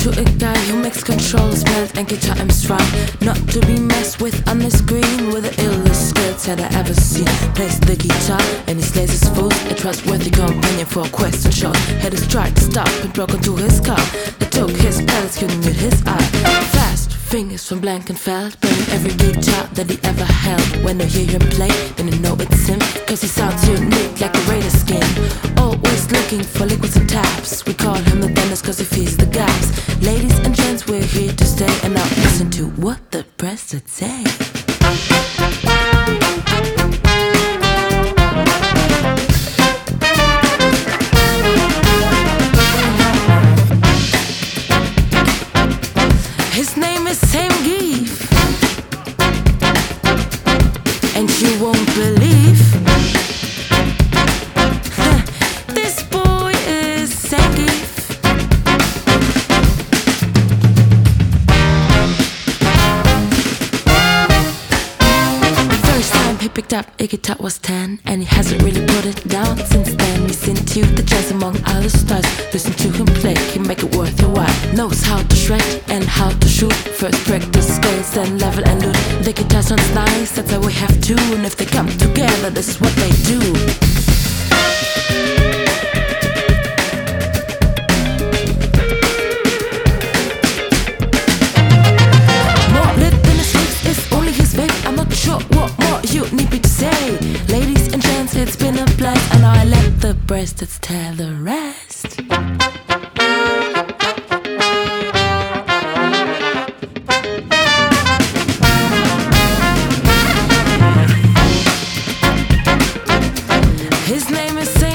to a guy who makes controls melt and guitar amps right. Not to be messed with on the screen, with the illest skills that I ever seen. Plays the guitar and he slays his food. A trustworthy companion for a quest and shot. Had his tried to stop and broke into his car. They took his pellets, couldn't meet his eye. Fast fingers from Blankenfeld, playing every guitar that he ever held. When you hear him play, then you know it's him, cause he sounds unique like a raider skin. Always looking for liquids and taps. We call him the dentist cause he feeds the gaps. Ladies and gents, we're here to stay, and now listen to what the press would say. His name is Sam Geef, and you won't believe this boy is Sam Geef. First time he picked up a guitar was 10, and he hasn't really put it down since then. He's into the jazz among all the stars. Listen to him play, he make it worth your while. Knows how to shred and how to shoot. First practice scales, then level and loot. The guitar sounds nice, that's how we have to. And if they come together, this is what they do. More lit than his lips is only his vape. I'm not sure what more you need me to say. Ladies and gents, it's been a blast, and now I let the breasts tell the rest. His name is